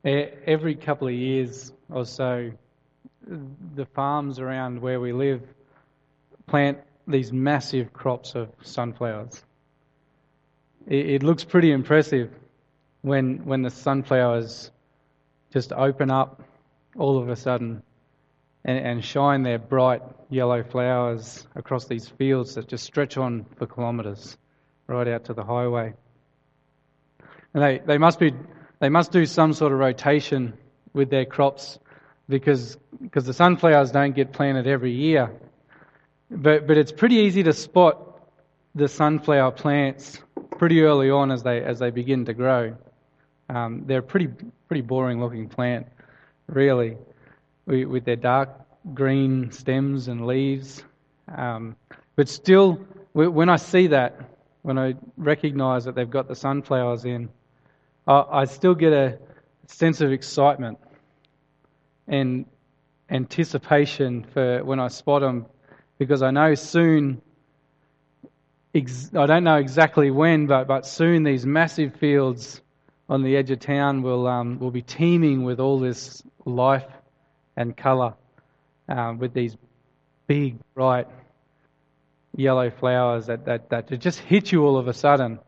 Every couple of years or so, the farms around where we live plant these massive crops of sunflowers. It looks pretty impressive when the sunflowers just open up all of a sudden and shine their bright yellow flowers across these fields that just stretch on for kilometres right out to the highway. And they must do some sort of rotation with their crops because the sunflowers don't get planted every year. But it's pretty easy to spot the sunflower plants pretty early on as they begin to grow. They're a pretty boring looking plant, really, with their dark green stems and leaves. But still, when I see that, when I recognise that they've got the sunflowers in, I still get a sense of excitement and anticipation for when I spot them, because I know soon, I don't know exactly when, but soon these massive fields on the edge of town will be teeming with all this life and colour, with these big, bright, yellow flowers that just hit you all of a sudden,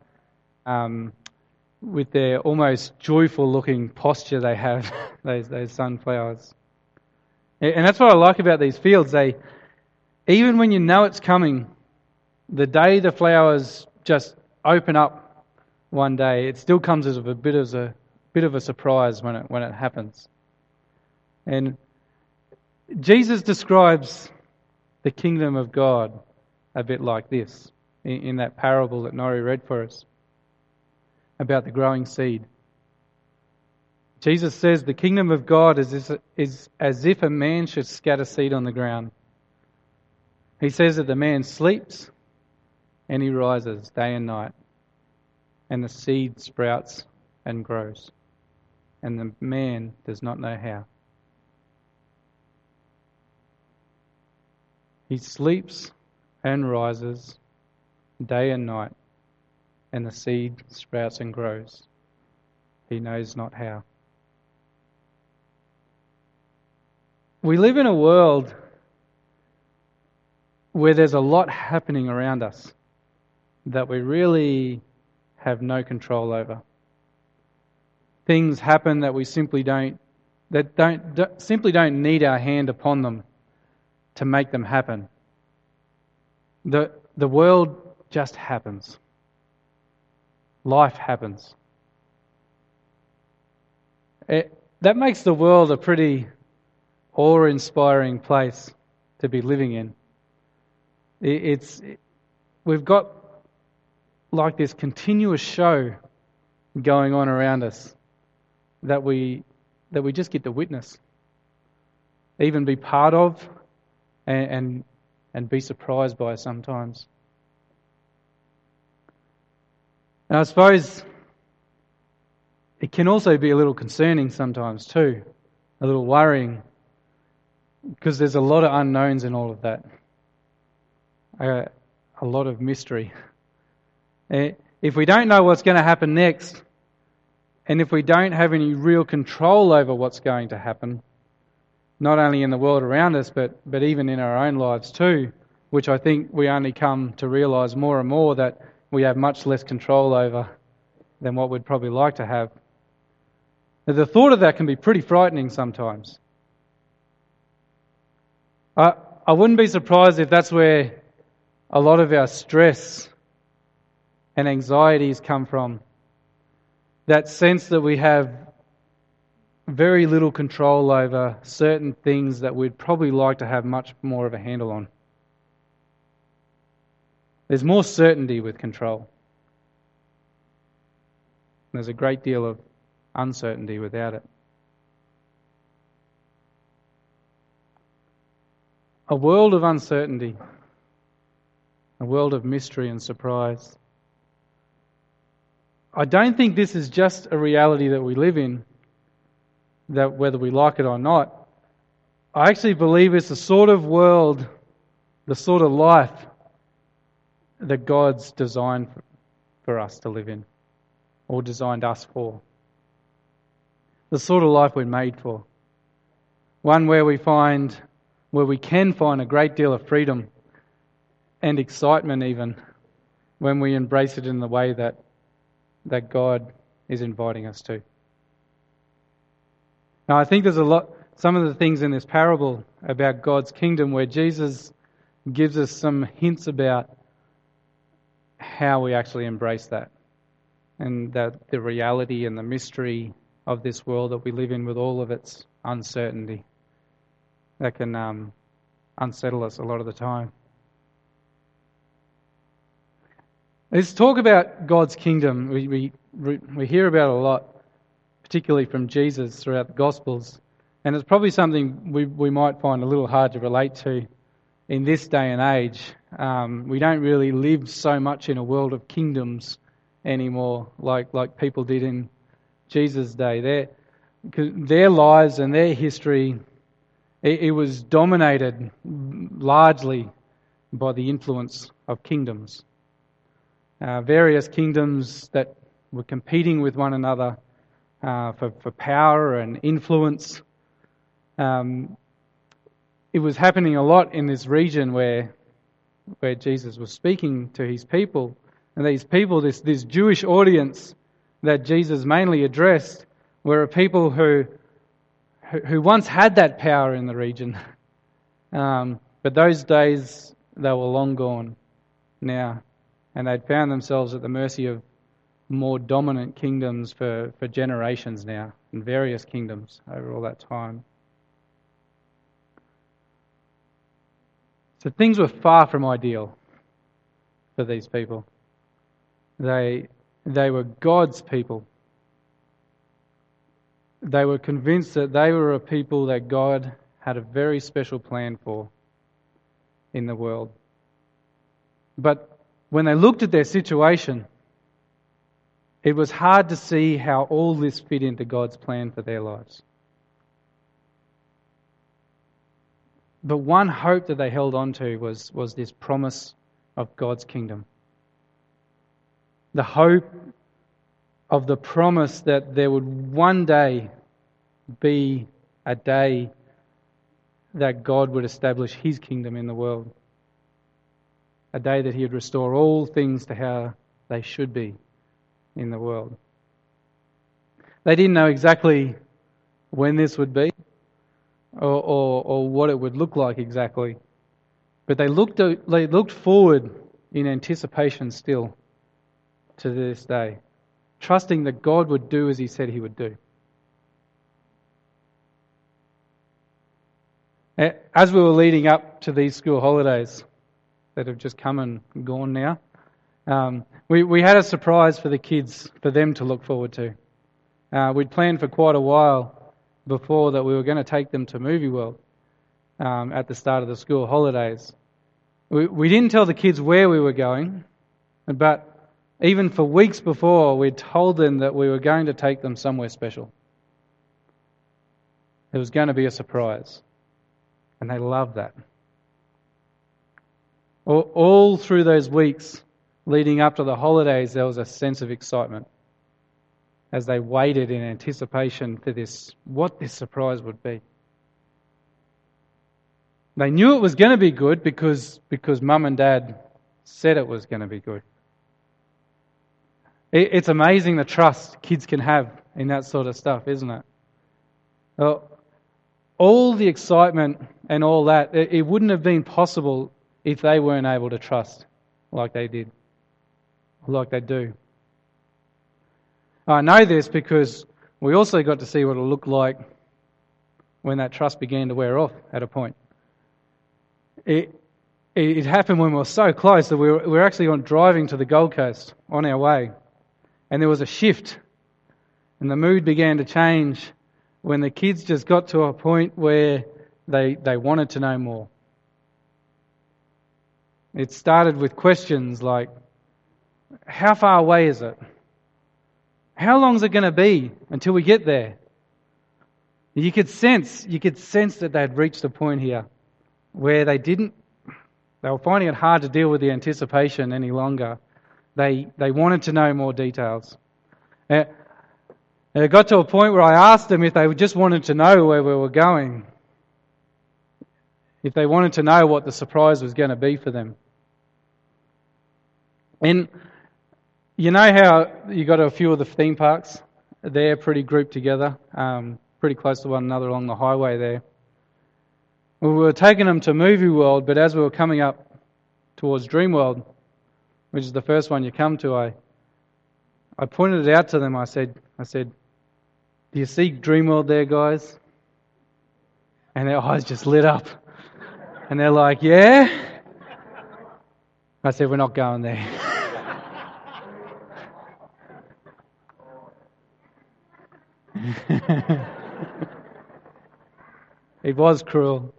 with their almost joyful-looking posture they have, those sunflowers. And that's what I like about these fields. Even when you know it's coming, the day the flowers just open up one day, it still comes as a bit of a surprise when it happens. And Jesus describes the kingdom of God a bit like this in that parable that Norrie read for us about the growing seed. Jesus says the kingdom of God is as if a man should scatter seed on the ground. He says that the man sleeps and he rises day and night, and the seed sprouts and grows, and the man does not know how. He sleeps and rises day and night, and the seed sprouts and grows. He knows not how. We live in a world where there's a lot happening around us that we really have no control over. Things happen that we simply don't need our hand upon them to make them happen. The world just happens. Life happens. That makes the world a pretty awe-inspiring place to be living in. We've got like this continuous show going on around us that we just get to witness, even be part of, and be surprised by sometimes. And I suppose it can also be a little concerning sometimes too, a little worrying, because there's a lot of unknowns in all of that, a lot of mystery. If we don't know what's going to happen next, and if we don't have any real control over what's going to happen, not only in the world around us, but even in our own lives too, which I think we only come to realise more and more that we have much less control over than what we'd probably like to have. Now, the thought of that can be pretty frightening sometimes. I wouldn't be surprised if that's where a lot of our stress and anxieties come from. That sense that we have very little control over certain things that we'd probably like to have much more of a handle on. There's more certainty with control. There's a great deal of uncertainty without it. A world of uncertainty, a world of mystery and surprise. I don't think this is just a reality that we live in, that whether we like it or not. I actually believe it's the sort of world, the sort of life that God's designed for us to live in, or designed us for. the sort of life we're made for. One where we can find a great deal of freedom and excitement even when we embrace it in the way that God is inviting us to. Now, I think there's some of the things in this parable about God's kingdom where Jesus gives us some hints about how we actually embrace that, and that the reality and the mystery of this world that we live in with all of its uncertainty that can unsettle us a lot of the time. Let's talk about God's kingdom. We hear about it a lot, particularly from Jesus throughout the Gospels, and it's probably something we might find a little hard to relate to in this day and age. We don't really live so much in a world of kingdoms anymore like people did in Jesus' day. Their lives and their history, it was dominated largely by the influence of kingdoms. Various kingdoms that were competing with one another for power and influence. It was happening a lot in this region where Jesus was speaking to his people. And these people, this Jewish audience that Jesus mainly addressed, were a people who once had that power in the region. But those days, they were long gone now. And they'd found themselves at the mercy of more dominant kingdoms for generations now, and various kingdoms over all that time. So things were far from ideal for these people. They were God's people. They were convinced that they were a people that God had a very special plan for in the world. But when they looked at their situation, it was hard to see how all this fit into God's plan for their lives. But one hope that they held on to was this promise of God's kingdom. The hope of the promise that there would one day be a day that God would establish his kingdom in the world. A day that he would restore all things to how they should be in the world. They didn't know exactly when this would be or what it would look like exactly. But they looked forward in anticipation still to this day, trusting that God would do as he said he would do. As we were leading up to these school holidays that have just come and gone now, we had a surprise for the kids, for them to look forward to. We'd planned for quite a while before that we were going to take them to Movie World at the start of the school holidays. We didn't tell the kids where we were going, but even for weeks before, we'd told them that we were going to take them somewhere special. It was going to be a surprise. And they loved that. All through those weeks leading up to the holidays, there was a sense of excitement as they waited in anticipation for what this surprise would be. They knew it was going to be good because Mum and Dad said it was going to be good. It's amazing the trust kids can have in that sort of stuff, isn't it? Well, all the excitement and all that, it wouldn't have been possible if they weren't able to trust like they did, like they do. I know this because we also got to see what it looked like when that trust began to wear off at a point. It happened when we were so close that we were actually driving to the Gold Coast on our way. And there was a shift, and the mood began to change when the kids just got to a point where they wanted to know more. It started with questions like, how far away is it? How long is it going to be until we get there? You could sense that they'd reached a point here where they were finding it hard to deal with the anticipation any longer. They wanted to know more details. And it got to a point where I asked them if they just wanted to know where we were going. If they wanted to know what the surprise was going to be for them. And you know how you got a few of the theme parks? They're pretty grouped together, pretty close to one another along the highway there. We were taking them to Movie World, but as we were coming up towards Dreamworld, which is the first one you come to, I pointed it out to them. I said, "Do you see Dreamworld there, guys?" And their eyes just lit up. And they're like, "Yeah?" I said, "We're not going there." It was cruel.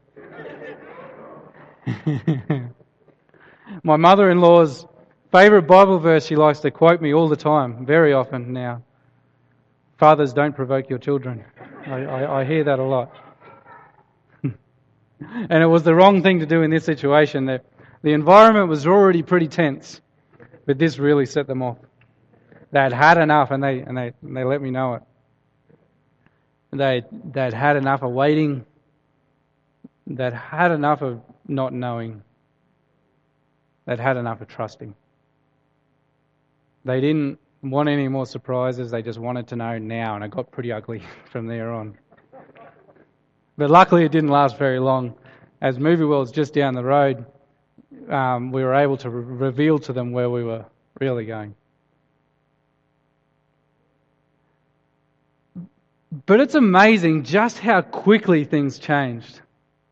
My mother-in-law's favourite Bible verse, she likes to quote me all the time, very often now. Fathers, don't provoke your children. I hear that a lot. And it was the wrong thing to do in this situation. The environment was already pretty tense, but this really set them off. They'd had enough, and they let me know it. They'd had enough of waiting. They'd had enough of not knowing. They'd had enough of trusting. They didn't want any more surprises. They just wanted to know now, and it got pretty ugly from there on. But luckily it didn't last very long. As Movie World's just down the road, we were able to reveal to them where we were really going. But it's amazing just how quickly things changed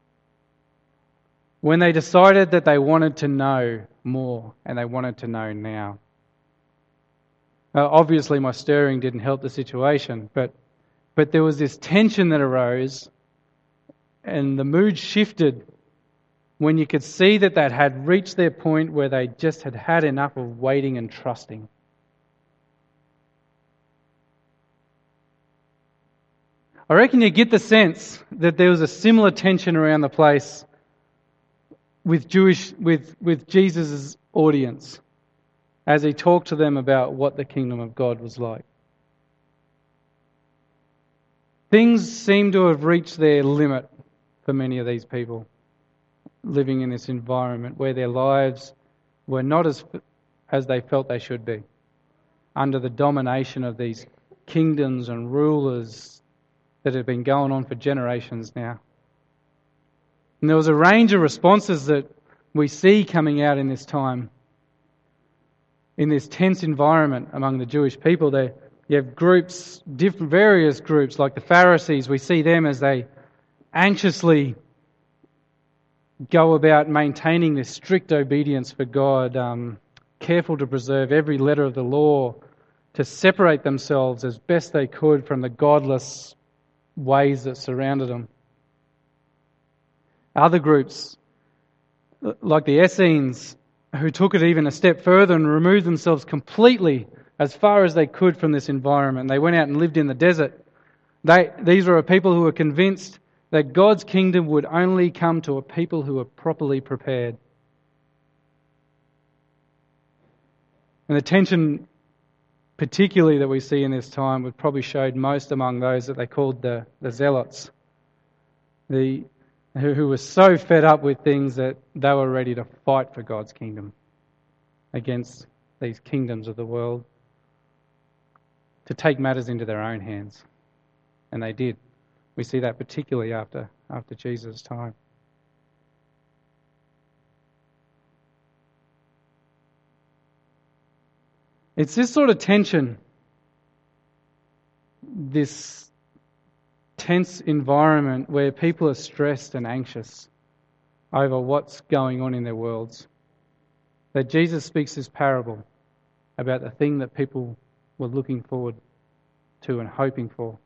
when they decided that they wanted to know more and they wanted to know now. Obviously my stirring didn't help the situation, but there was this tension that arose and the mood shifted when you could see that they had reached their point where they just had had enough of waiting and trusting. I reckon you get the sense that there was a similar tension around the place with Jesus' audience as he talked to them about what the kingdom of God was like. Things seem to have reached their limit for many of these people living in this environment where their lives were not as they felt they should be, under the domination of these kingdoms and rulers that have been going on for generations now. And there was a range of responses that we see coming out in this time, in this tense environment among the Jewish people. You have groups, various groups, like the Pharisees. We see them as they anxiously go about maintaining this strict obedience for God, careful to preserve every letter of the law, to separate themselves as best they could from the godless ways that surrounded them. Other groups, like the Essenes, who took it even a step further and removed themselves completely as far as they could from this environment. They went out and lived in the desert. These were a people who were convinced that God's kingdom would only come to a people who were properly prepared. And the tension particularly that we see in this time would probably showed most among those that they called the zealots, who were so fed up with things that they were ready to fight for God's kingdom against these kingdoms of the world, to take matters into their own hands. And they did. We see that particularly after Jesus' time. It's this sort of tension, this tense environment where people are stressed and anxious over what's going on in their worlds, that Jesus speaks this parable about the thing that people were looking forward to and hoping for,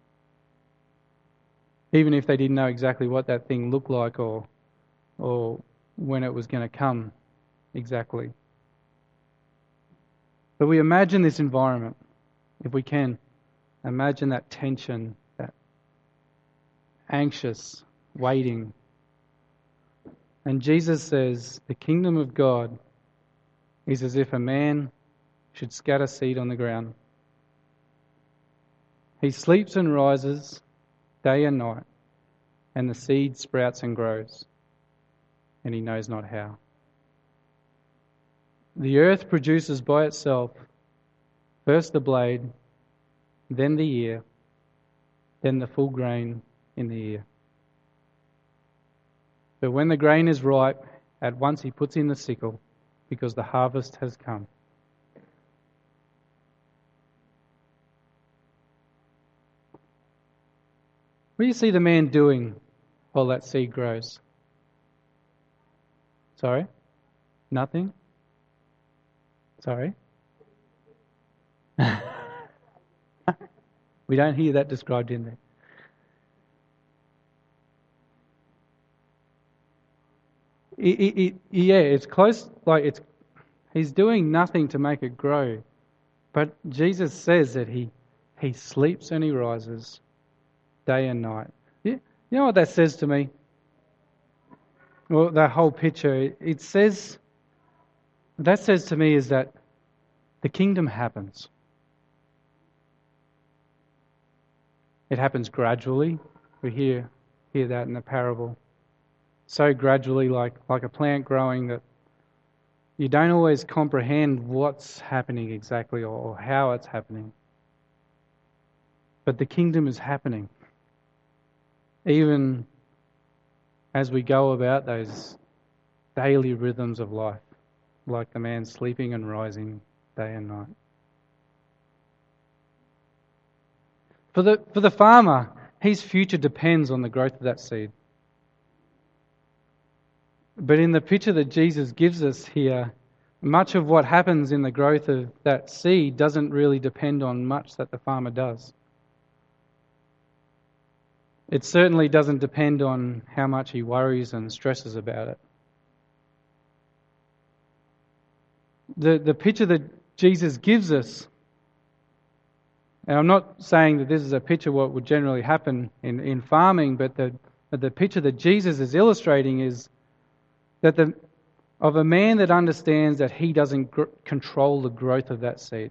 even if they didn't know exactly what that thing looked like or when it was going to come exactly. But we imagine this environment, if we can, imagine that tension, that anxious waiting. And Jesus says, the kingdom of God is as if a man should scatter seed on the ground. He sleeps and rises day and night, and the seed sprouts and grows, and he knows not how. The earth produces by itself first the blade, then the ear, then the full grain in the ear. But when the grain is ripe, at once he puts in the sickle, because the harvest has come. What do you see the man doing while that seed grows? Sorry? Nothing? Sorry? We don't hear that described in there. It's close, he's doing nothing to make it grow. But Jesus says that he sleeps and he rises day and night. You know what that says to me? Well, that whole picture, that says to me is that the kingdom happens. It happens gradually. We hear that in the parable. So gradually, like a plant growing, that you don't always comprehend what's happening exactly or how it's happening. But the kingdom is happening. Even as we go about those daily rhythms of life, like the man sleeping and rising day and night. For the farmer, his future depends on the growth of that seed. But in the picture that Jesus gives us here, much of what happens in the growth of that seed doesn't really depend on much that the farmer does. It certainly doesn't depend on how much he worries and stresses about it. The picture that Jesus gives us, and I'm not saying that this is a picture what would generally happen in farming, but the picture that Jesus is illustrating is that of a man that understands that he doesn't control the growth of that seed.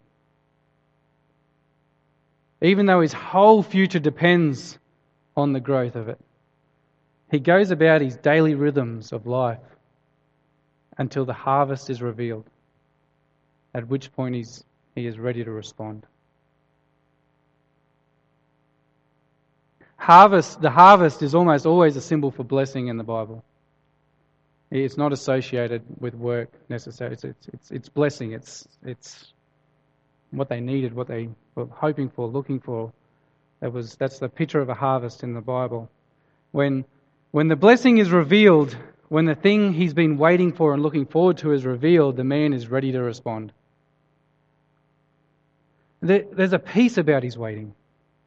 Even though his whole future depends on the growth of it. He goes about his daily rhythms of life until the harvest is revealed, at which point he is ready to respond. The harvest is almost always a symbol for blessing in the Bible. It's not associated with work necessarily. It's blessing. It's what they needed, what they were hoping for, looking for. That's the picture of a harvest in the Bible. When the blessing is revealed, when the thing he's been waiting for and looking forward to is revealed, the man is ready to respond. There's a peace about his waiting.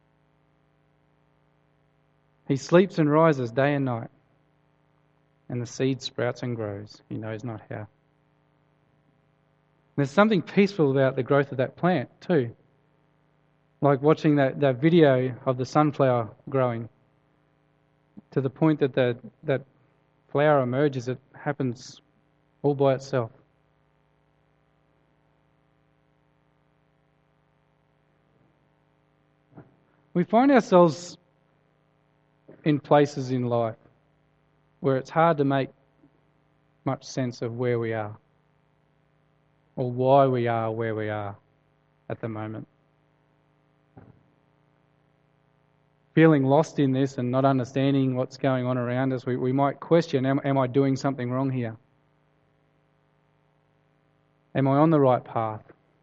He sleeps and rises day and night, and the seed sprouts and grows. He knows not how. There's something peaceful about the growth of that plant too. Like watching that video of the sunflower growing, to the point that that flower emerges, it happens all by itself. We find ourselves in places in life where it's hard to make much sense of where we are or why we are where we are at the moment. Feeling lost in this and not understanding what's going on around us, we might question, am I doing something wrong here? Am I on the right path?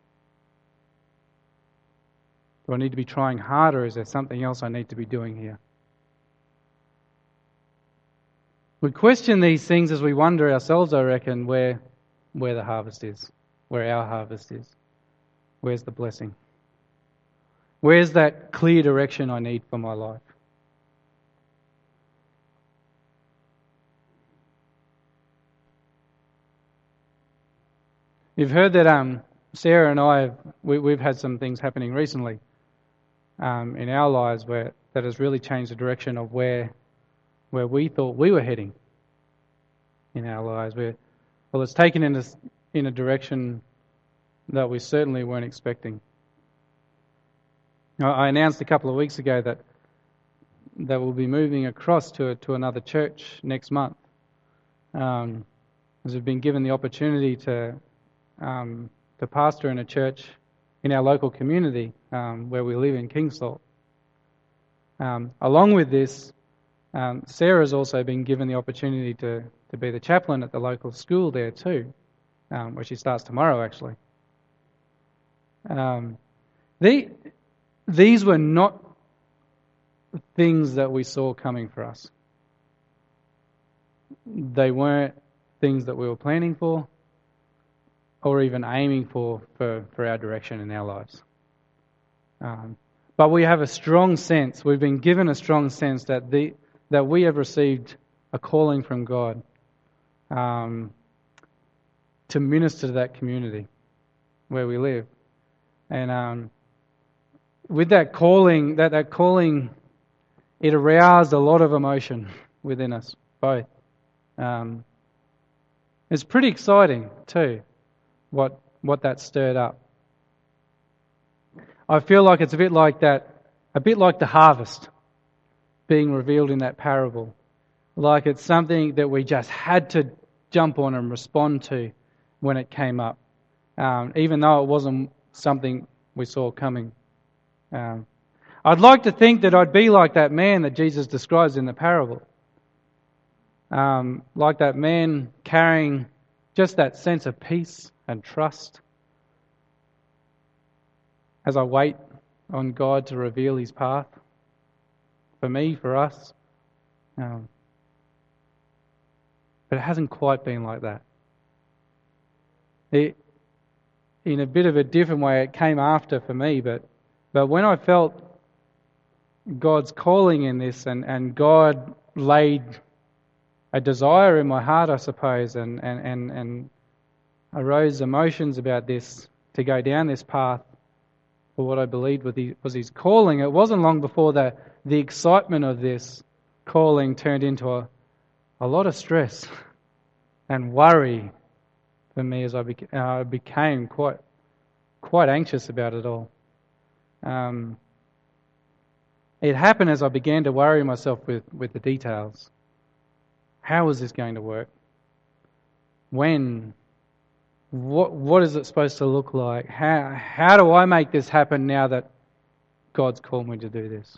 Do I need to be trying harder? Is there something else I need to be doing here? We question these things as we wonder ourselves, I reckon, where the harvest is, where our harvest is. Where's the blessing? Where's that clear direction I need for my life? You've heard that Sarah and I, we've had some things happening recently in our lives that has really changed the direction of where we thought we were heading in our lives. It's taken in a direction that we certainly weren't expecting. I announced a couple of weeks ago that we'll be moving across to another church next month. As we've been given the opportunity to pastor in a church in our local community where we live in Kingsthorpe. Along with this, Sarah's also been given the opportunity to be the chaplain at the local school there too, where she starts tomorrow actually. These were not things that we saw coming for us. They weren't things that we were planning for or even aiming for our direction in our lives. But we have a strong sense, we've been given a strong sense that we have received a calling from God to minister to that community where we live. And with that calling, that calling, it aroused a lot of emotion within us both. It's pretty exciting too, what that stirred up. I feel like it's a bit like the harvest being revealed in that parable. Like it's something that we just had to jump on and respond to when it came up, even though it wasn't something we saw coming. I'd like to think that I'd be like that man that Jesus describes in the parable. Like that man carrying just that sense of peace and trust as I wait on God to reveal His path for me, for us. But it hasn't quite been like that. In a bit of a different way, it came after for me, but when I felt God's calling in this and God laid a desire in my heart, I suppose, and arose emotions about this to go down this path for what I believed was His calling. It wasn't long before the excitement of this calling turned into a lot of stress and worry for me as I became quite anxious about it all. It happened as I began to worry myself with the details. How is this going to work? When? What is it supposed to look like? How do I make this happen now that God's called me to do this?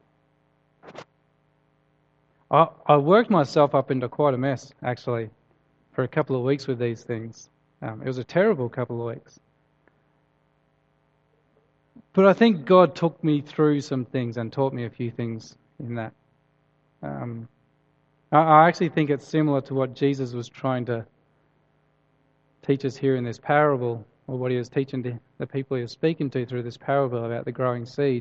I worked myself up into quite a mess, actually, for a couple of weeks with these things. It was a terrible couple of weeks. But I think God took me through some things and taught me a few things in that. I actually think it's similar to what Jesus was trying to teach us here in this parable, or what He was teaching to the people He was speaking to through this parable about the growing seed.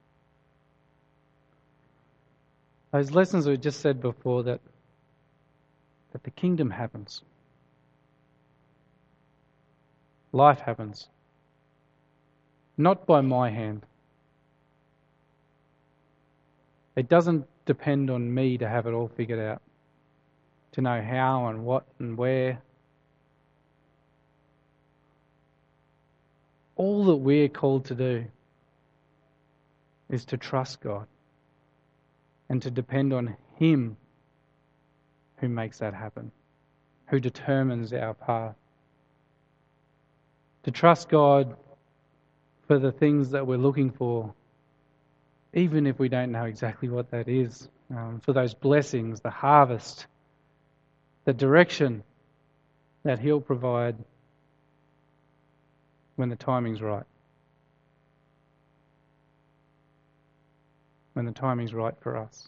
Those lessons we just said before, that the kingdom happens. Life happens. Not by my hand. It doesn't depend on me to have it all figured out, to know how and what and where. All that we're called to do is to trust God and to depend on Him who makes that happen, who determines our path. To trust God for the things that we're looking for, even if we don't know exactly what that is, for those blessings, the harvest, the direction that He'll provide when the timing's right. When the timing's right for us.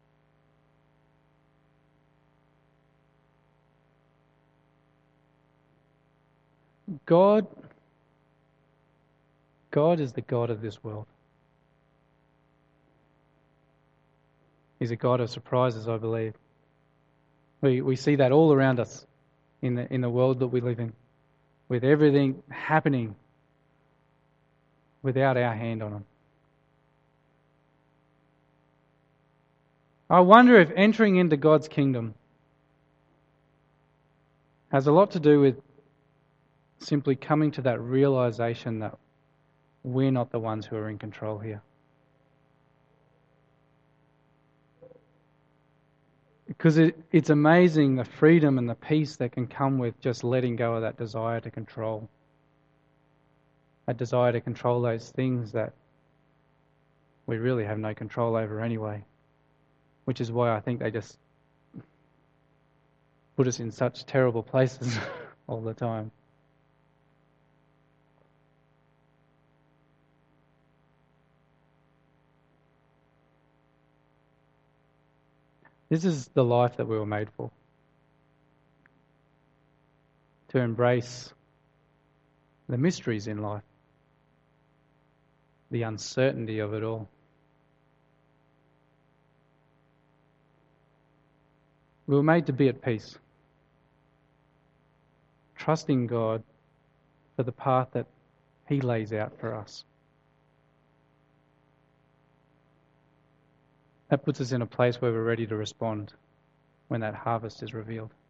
God is the God of this world. He's a God of surprises, I believe. We see that all around us in the world that we live in, with everything happening without our hand on it. I wonder if entering into God's kingdom has a lot to do with simply coming to that realization that we're not the ones who are in control here. Because it's amazing the freedom and the peace that can come with just letting go of that desire to control. That desire to control those things that we really have no control over anyway. Which is why I think they just put us in such terrible places all the time. This is the life that we were made for. To embrace the mysteries in life, the uncertainty of it all. We were made to be at peace, trusting God for the path that He lays out for us. That puts us in a place where we're ready to respond when that harvest is revealed.